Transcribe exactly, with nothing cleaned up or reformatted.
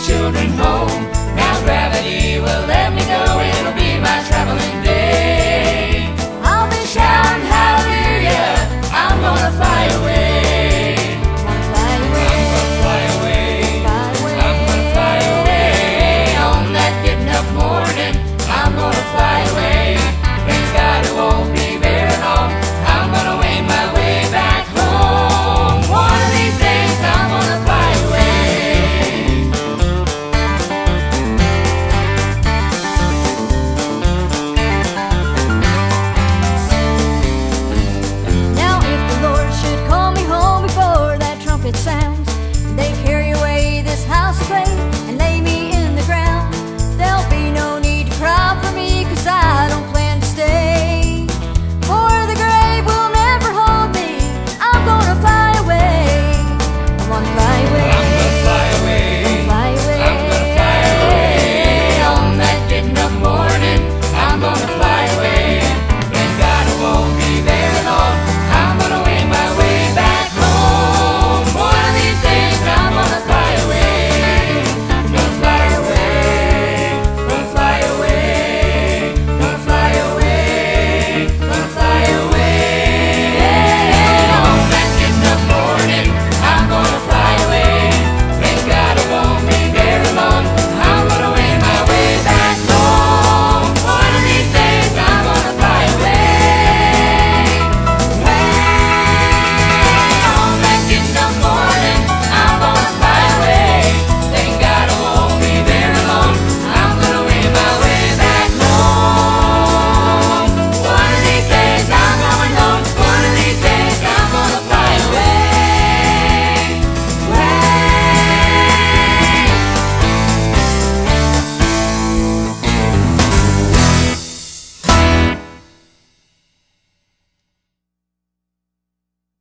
children home. Now gravity will let me go, it'll be my traveling day. I'll be shouting hallelujah, I'm gonna fly away. Fly away, I'm gonna fly away, fly away. I'm gonna fly away. On that getting up morning, I'm gonna fly away. Praise God, it won't be very long, I'm gonna wing my way back home. One of these days I'm gonna fly away. Now if the Lord should call me home before that trumpet sounds, they carry away this house of clay and lay